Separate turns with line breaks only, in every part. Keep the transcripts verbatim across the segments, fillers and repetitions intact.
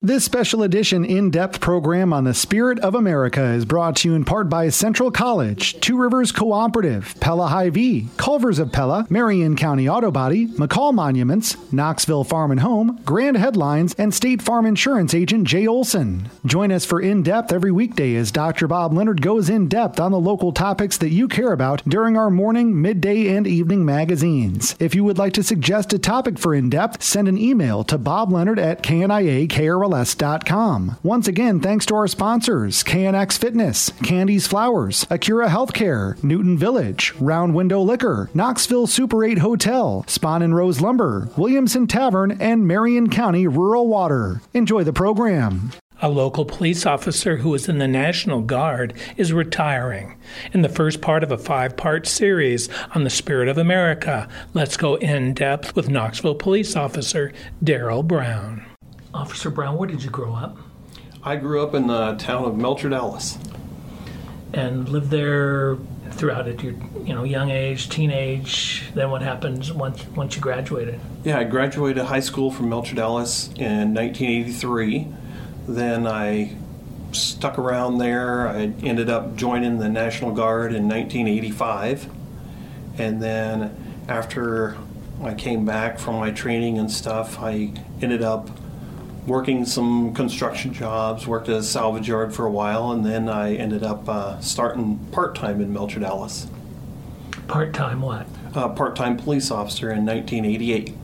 This special edition in-depth program on the Spirit of America is brought to you in part by Central College, Two Rivers Cooperative, Pella Hy-Vee, Culvers of Pella, Marion County Auto Body, McCall Monuments, Knoxville Farm and Home, Grand Headlines, and State Farm Insurance Agent Jay Olson. Join us for In-Depth every weekday as Doctor Bob Leonard goes in-depth on the local topics that you care about during our morning, midday, and evening magazines. If you would like to suggest a topic for In-Depth, send an email to Bob Leonard at K N I A K R L S dot com. Once again, thanks to our sponsors, K N X Fitness, Candy's Flowers, Acura Healthcare, Newton Village, Round Window Liquor, Knoxville Super eight Hotel, Spahn and Rose Lumber, Williamson Tavern, and Marion County Rural Water. Enjoy the program.
A local police officer who was in the National Guard is retiring. In the first part of a five-part series on the Spirit of America, let's go in-depth with Knoxville police officer Darrell Brown. Officer Brown, where did you grow up?
I grew up in the town of Melcher, Dallas.
And lived there throughout at your you know, young age, teenage. Then what happens once once you graduated?
Yeah, I graduated high school from Melcher, Dallas in nineteen eighty-three. Then I stuck around there. I ended up joining the National Guard in nineteen eighty-five. And then after I came back from my training and stuff, I ended up working some construction jobs, worked at a salvage yard for a while, and then I ended up uh, starting part-time in Melcher, Dallas.
Part-time what?
Uh, part-time police officer in nineteen eighty-eight.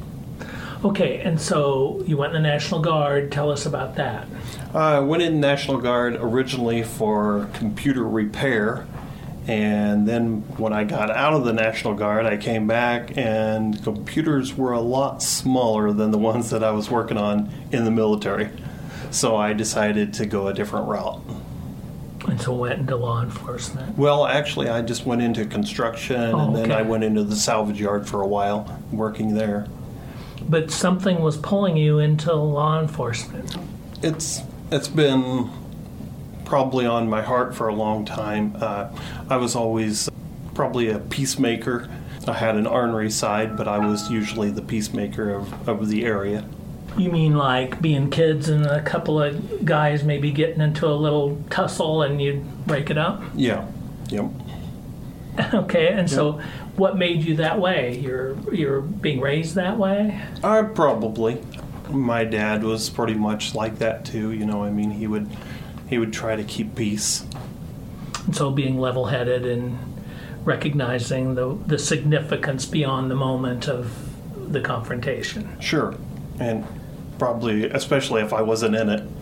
Okay, and so you went in the National Guard. Tell us about that.
I uh, went in the National Guard originally for computer repair, and then when I got out of the National Guard, I came back, and computers were a lot smaller than the ones that I was working on in the military. So I decided to go a different route.
And so went into law enforcement?
Well, actually, I just went into construction,
oh,
and then
okay.
I went into the salvage yard for a while, working there.
But something was pulling you into law enforcement.
It's It's been probably on my heart for a long time. Uh, I was always probably a peacemaker. I had an ornery side, but I was usually the peacemaker of, of the area.
You mean like being kids and a couple of guys maybe getting into a little tussle and you'd break it up?
Yeah. Yep.
Okay, and
yep.
So what made you that way? You're you're being raised that way?
Uh, probably. My dad was pretty much like that too. You know, I mean, he would he would try to keep peace.
And so being level-headed and recognizing the the significance beyond the moment of the confrontation.
Sure, and probably especially if I wasn't in it.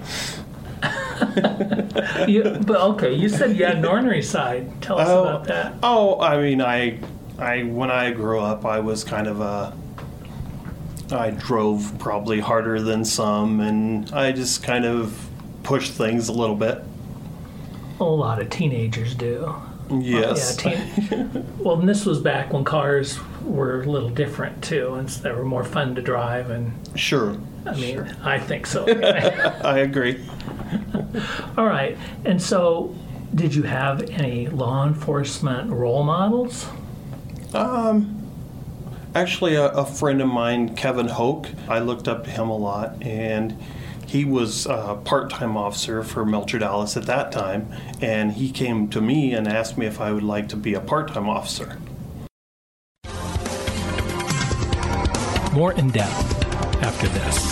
you, but okay, you said you had an ornery side. Tell us
oh,
about that.
Oh, I mean, I, I when I grew up, I was kind of a. I drove probably harder than some, and I just kind of pushed things a little bit.
A lot of teenagers do.
Yes.
Uh, yeah, teen- well, and this was back when cars were a little different too, and they were more fun to drive. And
sure.
I mean,
sure.
I think so.
I agree.
All right. And so, did you have any law enforcement role models?
Um. Actually, a, a friend of mine, Kevin Hoke, I looked up to him a lot, and he was a part-time officer for Melcher, Dallas at that time, and he came to me and asked me if I would like to be a part-time officer.
More in depth after this.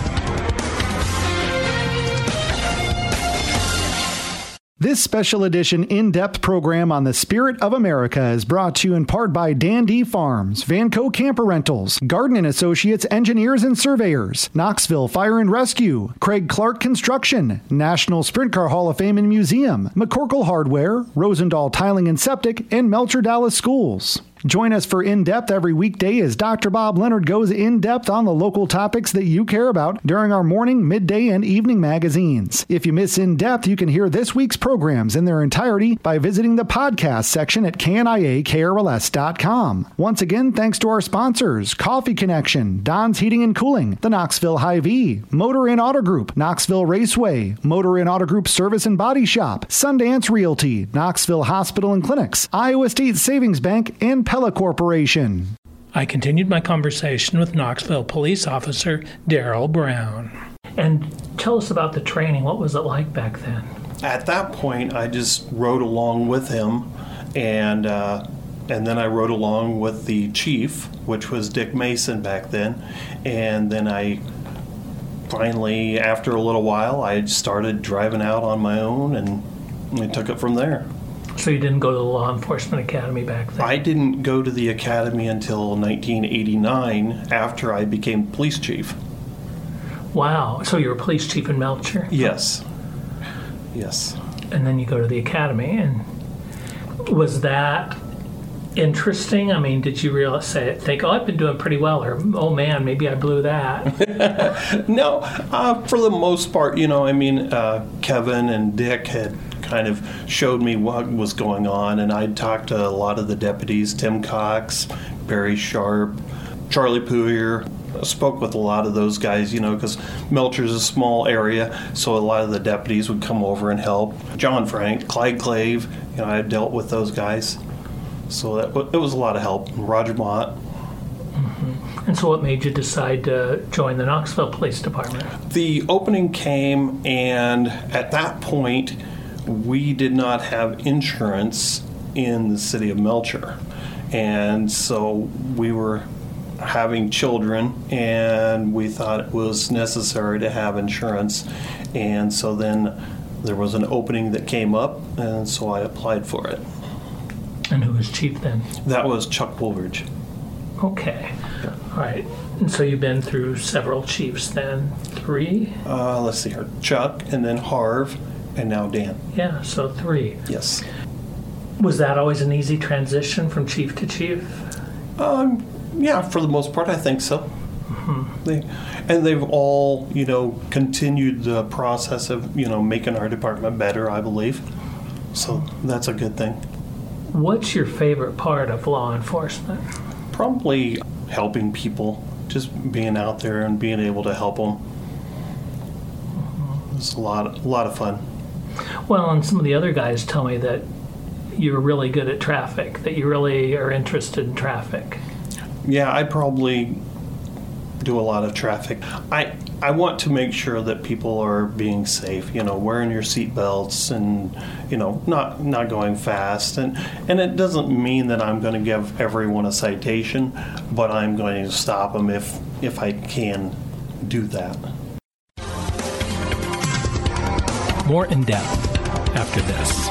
This special edition in-depth program on the Spirit of America is brought to you in part by Dan D Farms, Vanco Camper Rentals, Garden and Associates Engineers and Surveyors, Knoxville Fire and Rescue, Craig Clark Construction, National Sprint Car Hall of Fame and Museum, McCorkle Hardware, Rosendahl Tiling and Septic, and Melcher Dallas Schools. Join us for In-Depth every weekday as Doctor Bob Leonard goes in-depth on the local topics that you care about during our morning, midday, and evening magazines. If you miss In-Depth, you can hear this week's programs in their entirety by visiting the podcast section at K N I A K R L S dot com. Once again, thanks to our sponsors, Coffee Connection, Don's Heating and Cooling, the Knoxville Hy-Vee, Motor Inn Auto Group, Knoxville Raceway, Motor Inn Auto Group Service and Body Shop, Sundance Realty, Knoxville Hospital and Clinics, Iowa State Savings Bank, and Pella Corporation.
I continued my conversation with Knoxville police officer Darrell Brown. And tell us about the training. What was it like back then?
At that point, I just rode along with him, and uh, and then I rode along with the chief, which was Dick Mason back then, and then I finally, after a little while, I started driving out on my own, and we took it from there.
So you didn't go to the Law Enforcement Academy back then?
I didn't go to the academy until nineteen eighty-nine, after I became police chief.
Wow. So you were police chief in Melcher?
Yes. Yes.
And then you go to the academy, and was that interesting? I mean, did you realize, say, think, oh, I've been doing pretty well, or oh man, maybe I blew that?
No, uh, for the most part, you know, I mean, uh, Kevin and Dick had kind of showed me what was going on, and I'd talked to a lot of the deputies, Tim Cox, Barry Sharp, Charlie Poohier. I spoke with a lot of those guys, you know, because Melcher's a small area, so a lot of the deputies would come over and help. John Frank, Clyde Clave, you know, I dealt with those guys. So that, it was a lot of help. Roger Mott.
Mm-hmm. And so what made you decide to join the Knoxville Police Department?
The opening came, and at that point, we did not have insurance in the city of Melcher. And so we were having children, and we thought it was necessary to have insurance. And so then there was an opening that came up, and so I applied for it.
And who was chief then?
That was Chuck Woolridge.
Okay.
Yeah.
All right. And so you've been through several chiefs then? Three?
Uh, let's see here. Chuck, and then Harv, and now Dan.
Yeah, so three.
Yes.
Was that always an easy transition from chief to chief?
Um, yeah, for the most part, I think so. Mm-hmm. They, and they've all, you know, continued the process of, you know, making our department better, I believe. So that's a good thing.
What's your favorite part of law enforcement?
Probably helping people, just being out there and being able to help them. Mm-hmm. It's a lot, a lot of fun.
Well, and some of the other guys tell me that you're really good at traffic, that you really are interested in traffic.
Yeah, I probably do a lot of traffic. I I want to make sure that people are being safe, you know, wearing your seatbelts and, you know, not not going fast. And, and it doesn't mean that I'm going to give everyone a citation, but I'm going to stop them if, if I can do that.
More in depth after this.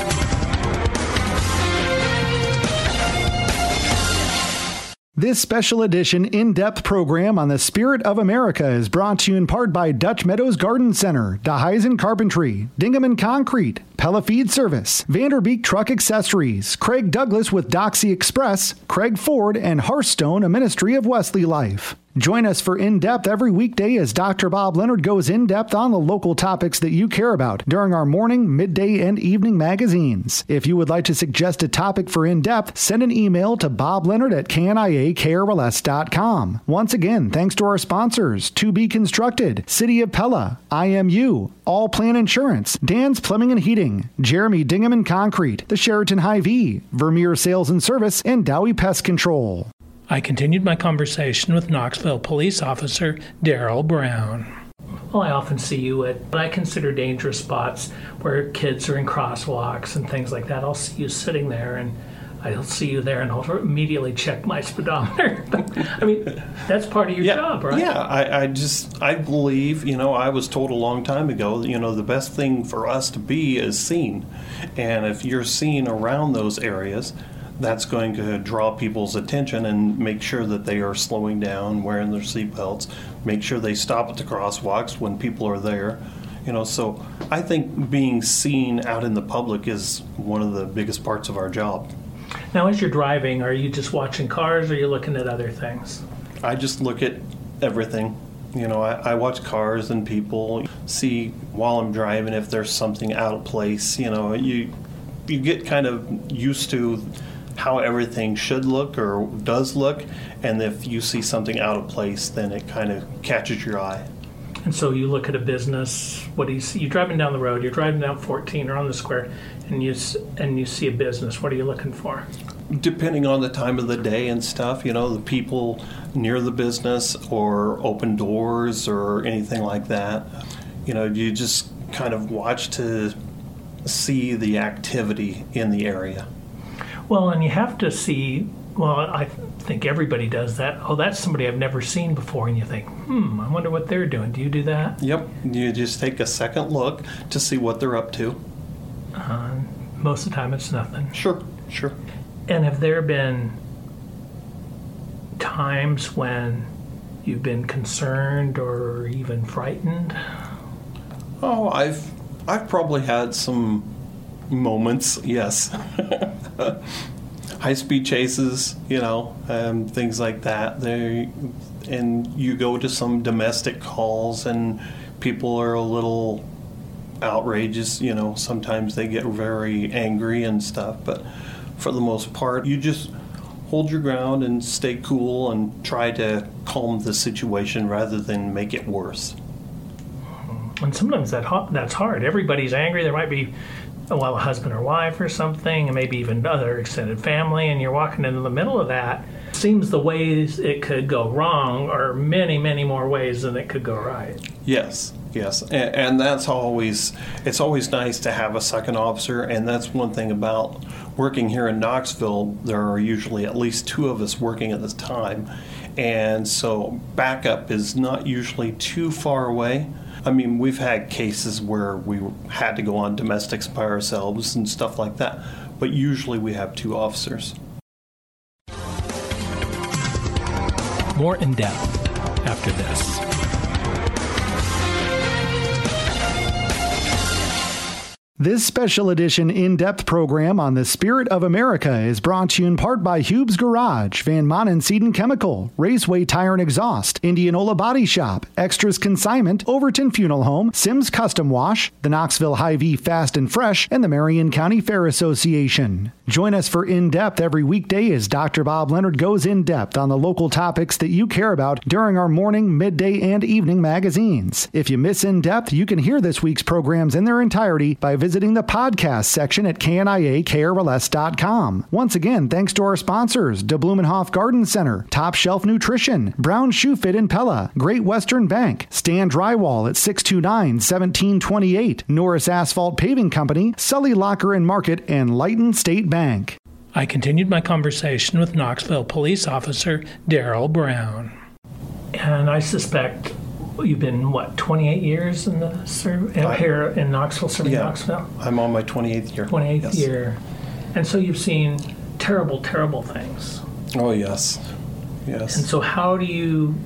This special edition in-depth program on the Spirit of America is brought to you in part by Dutch Meadows Garden Center, DeHuysen Carpentry, Dingham and Concrete, Pella Feed Service, Vanderbeek Truck Accessories, Craig Douglas with Doxy Express, Craig Ford, and Hearthstone, a ministry of Wesley Life. Join us for In-Depth every weekday as Doctor Bob Leonard goes in-depth on the local topics that you care about during our morning, midday, and evening magazines. If you would like to suggest a topic for In-Depth, send an email to bob leonard at k n i a k r l s dot com. Once again, thanks to our sponsors, To Be Constructed, City of Pella, I M U, All Plan Insurance, Dan's Plumbing and Heating, Jeremy Dingham and Concrete, the Sheraton Hy-Vee, Vermeer Sales and Service, and Dowie Pest Control.
I continued my conversation with Knoxville police officer Darrell Brown. Well, I often see you at what I consider dangerous spots where kids are in crosswalks and things like that. I'll see you sitting there, and I'll see you there, and I'll immediately check my speedometer. I mean, that's part of your
yeah,
job, right?
Yeah, I, I just, I believe, you know, I was told a long time ago, you know, the best thing for us to be is seen. And if you're seen around those areas, that's going to draw people's attention and make sure that they are slowing down, wearing their seatbelts, make sure they stop at the crosswalks when people are there. You know, so I think being seen out in the public is one of the biggest parts of our job.
Now, as you're driving, are you just watching cars, or are you looking at other things?
I just look at everything. You know, I, I watch cars and people, see while I'm driving if there's something out of place. You know, you you get kind of used to how everything should look or does look, and if you see something out of place, then it kind of catches your eye.
And so you look at a business, what do you see? You're driving down the road, you're driving down fourteen or on the square, and you and you see a business. What are you looking for?
Depending on the time of the day and stuff, you know, the people near the business or open doors or anything like that. you know, you just kind of watch to see the activity in the area.
Well, and you have to see, well, I think everybody does that. Oh, that's somebody I've never seen before. And you think, hmm, I wonder what they're doing. Do you do that?
Yep. You just take a second look to see what they're up to.
Uh, most of the time it's nothing.
Sure, sure.
And have there been times when you've been concerned or even frightened?
Oh, I've I've probably had some moments, yes. High-speed chases, you know, um, things like that. They, and you go to some domestic calls and people are a little outrageous, you know, sometimes they get very angry and stuff, but for the most part, you just hold your ground and stay cool and try to calm the situation rather than make it worse.
And sometimes that that's hard. Everybody's angry. There might be, well, a husband or wife or something, and maybe even other extended family, and you're walking into the middle of that. Seems the ways it could go wrong are many, many more ways than it could go right.
Yes, yes, and, and that's always, it's always nice to have a second officer, and that's one thing about working here in Knoxville. There are usually at least two of us working at this time, and so backup is not usually too far away. I mean, we've had cases where we had to go on domestics by ourselves and stuff like that, but usually we have two officers.
More in depth after this.
This special edition in-depth program on the Spirit of America is brought to you in part by Hube's Garage, Van Manen Seed and Chemical, Raceway Tire and Exhaust, Indianola Body Shop, Extras Consignment, Overton Funeral Home, Sims Custom Wash, the Knoxville Hy-Vee Fast and Fresh, and the Marion County Fair Association. Join us for In-Depth every weekday as Doctor Bob Leonard goes in-depth on the local topics that you care about during our morning, midday, and evening magazines. If you miss In-Depth, you can hear this week's programs in their entirety by visiting the podcast section at K N I A K R L S dot com. Once again, thanks to our sponsors, De Blumenhof Garden Center, Top Shelf Nutrition, Brown Shoe Fit in Pella, Great Western Bank, Stan Drywall at six two nine, one seven two eight, Norris Asphalt Paving Company, Sully Locker and Market, and Lighton State Bank.
I continued my conversation with Knoxville Police Officer Daryl Brown. And I suspect you've been, what, twenty-eight years in the serv- I, here in Knoxville, serving
yeah,
Knoxville?
I'm on my twenty-eighth year.
twenty-eighth
yes.
year. And so you've seen terrible, terrible things.
Oh, yes. Yes.
And so how do you,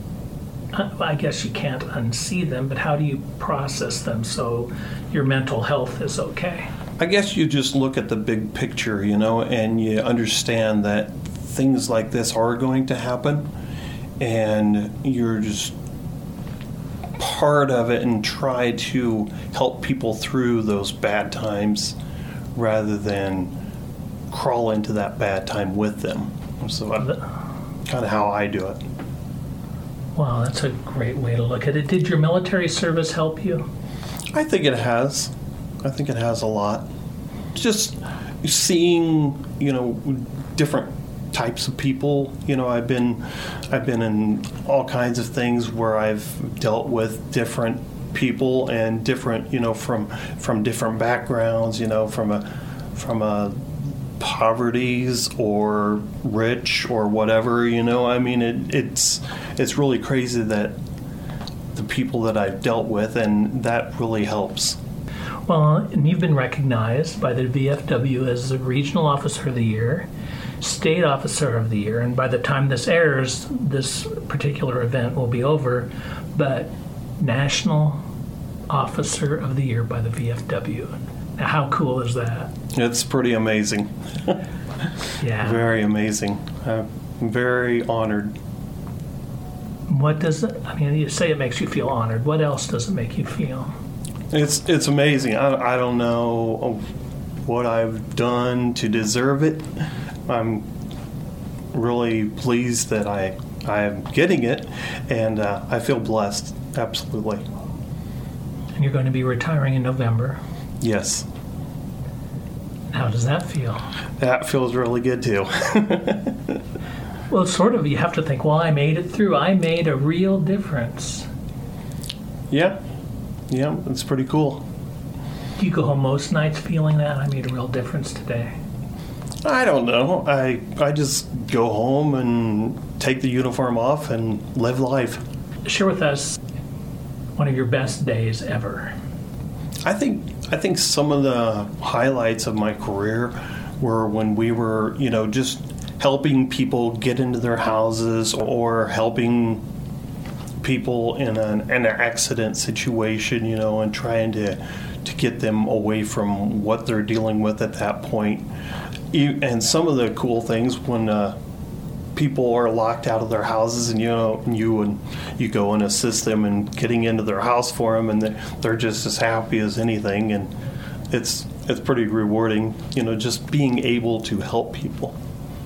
I guess you can't unsee them, but how do you process them so your mental health is okay?
I guess you just look at the big picture, you know, and you understand that things like this are going to happen, and you're just part of it and try to help people through those bad times rather than crawl into that bad time with them. So that's kind of how I do it.
Wow, that's a great way to look at it. Did your military service help you?
I think it has. I think it has a lot. Just seeing, you know, different types of people. You know, I've been I've been in all kinds of things where I've dealt with different people and different, you know, from from different backgrounds, you know, from a from a poverties or rich or whatever, you know. I mean, it, it's it's really crazy that the people that I've dealt with, and that really helps.
Well, and you've been recognized by the V F W as the Regional Officer of the Year, State Officer of the Year, and by the time this airs, this particular event will be over, but National Officer of the Year by the V F W. Now, how cool is that?
It's pretty amazing.
Yeah.
Very amazing. I'm very honored.
What does it, I mean, you say it makes you feel honored. What else does it make you feel?
It's it's amazing. I, I don't know what I've done to deserve it. I'm really pleased that I I am getting it, and uh, I feel blessed. Absolutely.
And you're going to be retiring in November.
Yes.
How does that feel?
That feels really good too.
Well, it's sort of, you have to think, well, I made it through. I made a real difference.
Yeah. Yeah, it's pretty cool.
Do you go home most nights feeling that I made a real difference today?
I don't know. I I just go home and take the uniform off and live life.
Share with us one of your best days ever.
I think I think some of the highlights of my career were when we were, you know, just helping people get into their houses or helping people in an, in an accident situation, you know, and trying to to get them away from what they're dealing with at that point. You, and some of the cool things when uh, people are locked out of their houses, and you know you and you go and assist them in getting into their house for them, and they're just as happy as anything, and it's it's pretty rewarding, you know, just being able to help people.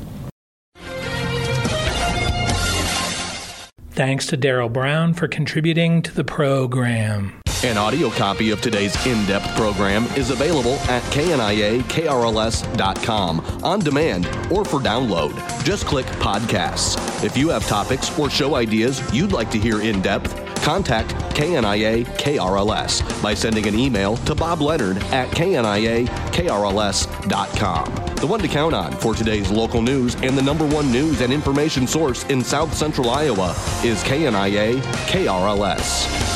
Thanks to Daryl Brown for contributing to the program.
An audio copy of today's in-depth program is available at K N I A K R L S dot com on demand or for download. Just click podcasts. If you have topics or show ideas you'd like to hear in depth, contact K N I A K R L S by sending an email to Bob Leonard at K N I A K R L S dot com. The one to count on for today's local news and the number one news and information source in South Central Iowa is K N I A K R L S.